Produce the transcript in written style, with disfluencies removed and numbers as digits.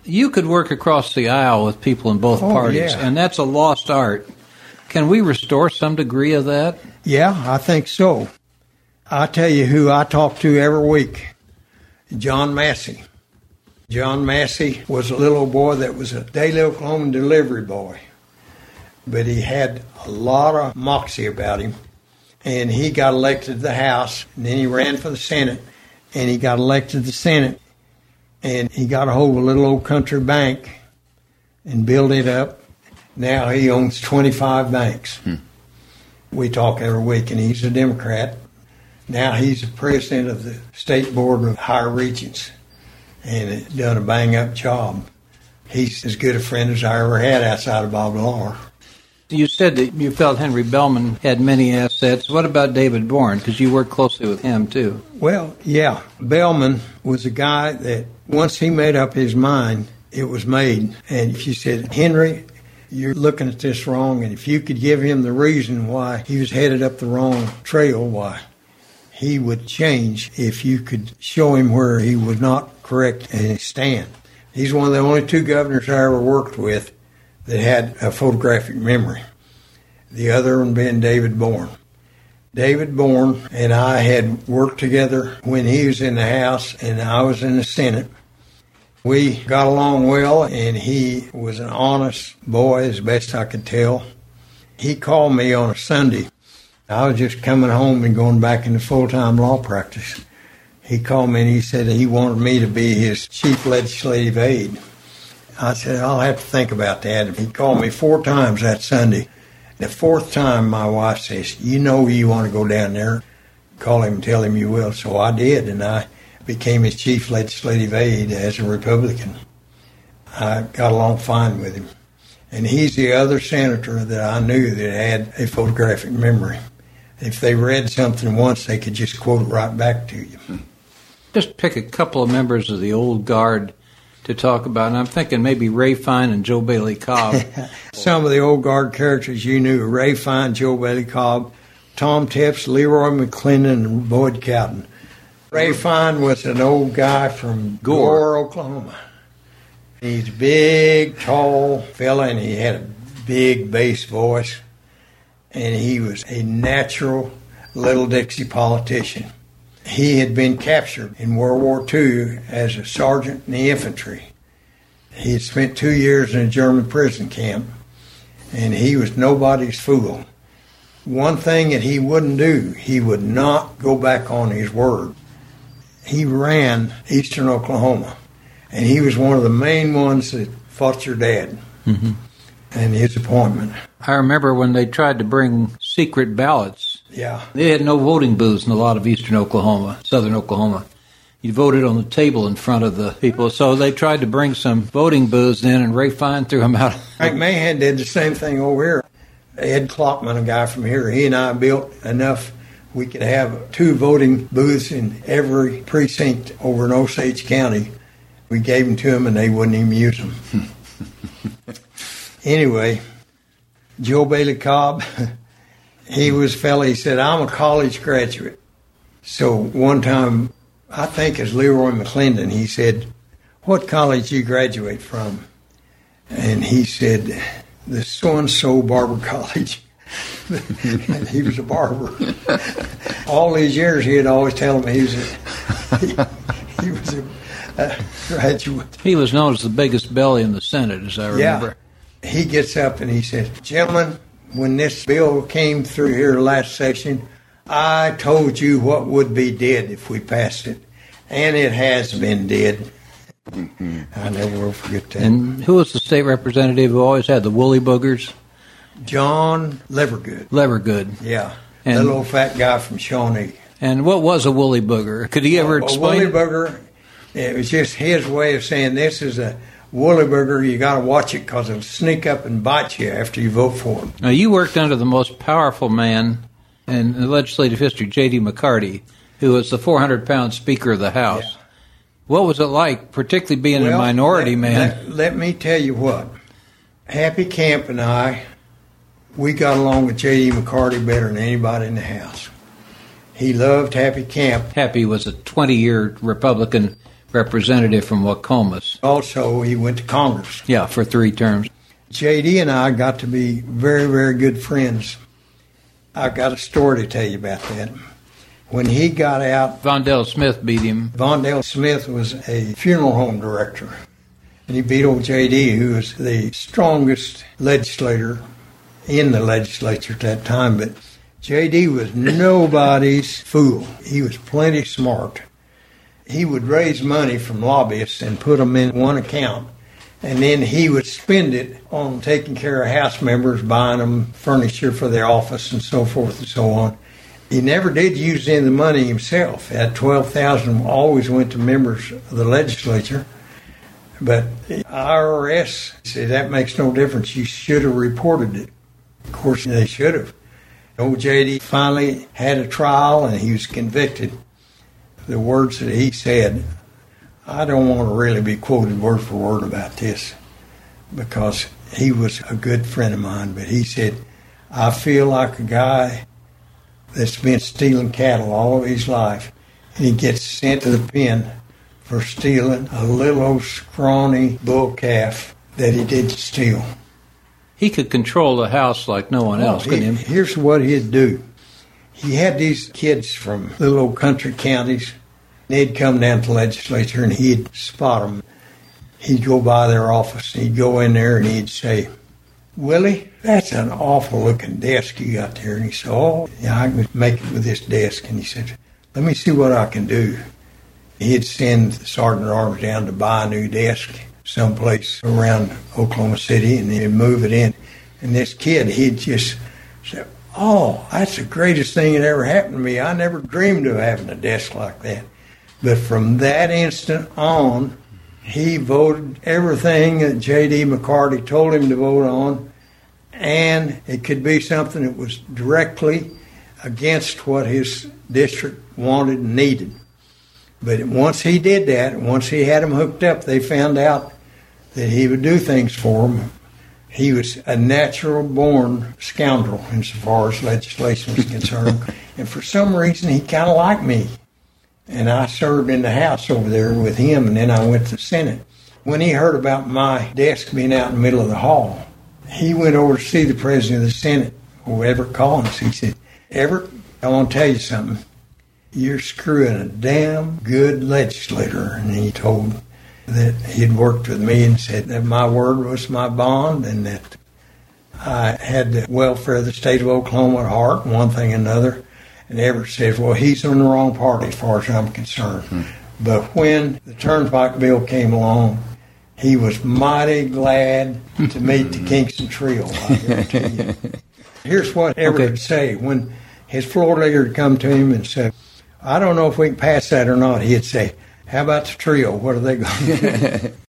You could work across the aisle with people in both parties, and that's a lost art. Can we restore some degree of that? Yeah, I think so. I'll tell you who I talk to every week, John Massey. John Massey was a little old boy that was a Daly, Oklahoma delivery boy. But he had a lot of moxie about him. And he got elected to the House, and then he ran for the Senate, and he got elected to the Senate. And he got a hold of a little old country bank and built it up. Now he owns 25 banks. We talk every week, and he's a Democrat. Now he's the president of the State Board of Higher Regents, and done a bang-up job. He's as good a friend as I ever had outside of Bob Lawler. You said that you felt Henry Bellman had many assets. What about David Bourne? Because you worked closely with him, too. Well, yeah. Bellman was a guy that once he made up his mind, it was made. And if you said, Henry, you're looking at this wrong, and if you could give him the reason why he was headed up the wrong trail, why he would change if you could show him where he was not correct in his stand. He's one of the only two governors I ever worked with that had a photographic memory. The other one being David Bourne. David Bourne and I had worked together when he was in the House and I was in the Senate. We got along well, and he was an honest boy, as best I could tell. He called me on a Sunday. I was just coming home and going back into full-time law practice. He called me and he said he wanted me to be his chief legislative aide. I said, I'll have to think about that. He called me 4 times that Sunday. The 4th time, my wife says, you know you want to go down there. Call him and tell him you will. So I did, and I became his chief legislative aide as a Republican. I got along fine with him. And he's the other senator that I knew that had a photographic memory. If they read something once, they could just quote it right back to you. Just pick a couple of members of the old guard to talk about, and I'm thinking maybe Ray Fine and Joe Bailey Cobb. Some of the old guard characters you knew, Ray Fine, Joe Bailey Cobb, Tom Tepps, Leroy McClendon, and Boyd Cowden. Ray Fine was an old guy from Gore, Oklahoma. He's a big, tall fella, and he had a big bass voice. And he was a natural Little Dixie politician. He had been captured in World War II as a sergeant in the infantry. He had spent 2 years in a German prison camp, and he was nobody's fool. One thing that he wouldn't do, he would not go back on his word. He ran Eastern Oklahoma, and he was one of the main ones that fought your dad. And his appointment. I remember when they tried to bring secret ballots. Yeah. They had no voting booths in a lot of eastern Oklahoma, southern Oklahoma. You voted on the table in front of the people. So they tried to bring some voting booths in, and Ray Fine threw them out. Frank Mahan did the same thing over here. Ed Klockman, a guy from here, he and I built enough we could have 2 voting booths in every precinct over in Osage County. We gave them to them, and they wouldn't even use them. Anyway, Joe Bailey Cobb, he was a fella, he said, I'm a college graduate. So one time, I think as Leroy McClendon, he said, what college you graduate from? And he said, the so-and-so Barber College. And he was a barber. All these years, he had always told me he was a graduate. He was known as the biggest belly in the Senate, as I remember. Yeah. He gets up and he says, gentlemen, when this bill came through here last session, I told you what would be dead if we passed it. And it has been dead. I never will forget that. And who was the state representative who always had the woolly boogers? John Levergood. Levergood. Yeah. And that little fat guy from Shawnee. And what was a woolly booger? Could he ever explain? A woolly booger, it was just his way of saying this is a woolly booger, you got to watch it because it'll sneak up and bite you after you vote for him. Now, you worked under the most powerful man in the legislative history, J.D. McCarty, who was the 400-pound Speaker of the House. Yeah. What was it like, particularly being a minority man? Let me tell you what. Happy Camp and I, we got along with J.D. McCarty better than anybody in the House. He loved Happy Camp. Happy was a 20-year Republican representative from Wacomas. Also, he went to Congress. Yeah, for 3 terms. J.D. and I got to be very, very good friends. I got a story to tell you about that. When he got out, Vondell Smith beat him. Vondell Smith was a funeral home director. And he beat old J.D., who was the strongest legislator in the legislature at that time. But J.D. was nobody's fool. He was plenty smart. He would raise money from lobbyists and put them in one account. And then he would spend it on taking care of House members, buying them furniture for their office and so forth and so on. He never did use any of the money himself. That $12,000 always went to members of the legislature. But the IRS said that makes no difference. You should have reported it. Of course, they should have. Old J.D. finally had a trial and he was convicted. The words that he said, I don't want to really be quoted word for word about this because he was a good friend of mine, but he said, I feel like a guy that's been stealing cattle all of his life, and he gets sent to the pen for stealing a little old scrawny bull calf that he did steal. He could control the House like no one else, couldn't he? Here's what he'd do. He had these kids from little old country counties. They'd come down to the legislature and he'd spot them. He'd go by their office. He'd go in there and he'd say, Willie, that's an awful looking desk you got there. And he said, oh, yeah, I can make it with this desk. And he said, let me see what I can do. He'd send the sergeant at arms down to buy a new desk someplace around Oklahoma City, and they'd move it in. And this kid, he'd just say, oh, that's the greatest thing that ever happened to me. I never dreamed of having a desk like that. But from that instant on, he voted everything that J.D. McCarty told him to vote on, and it could be something that was directly against what his district wanted and needed. But once he did that, once he had them hooked up, they found out that he would do things for them. He was a natural-born scoundrel insofar as legislation was concerned. And for some reason, he kind of liked me. And I served in the House over there with him, and then I went to the Senate. When he heard about my desk being out in the middle of the hall, he went over to see the President of the Senate, or Everett Collins. He said, Everett, I want to tell you something. You're screwing a damn good legislator. And he told that he'd worked with me and said that my word was my bond and that I had the welfare of the state of Oklahoma at heart, one thing and another. And Everett said, well, he's in the wrong party as far as I'm concerned. But when the Turnpike Bill came along, he was mighty glad to meet the Kingston Trio, I guarantee you. Here's what Everett would say. When his floor leader would come to him and say, I don't know if we can pass that or not, he'd say, how about the trio? What are they going to do?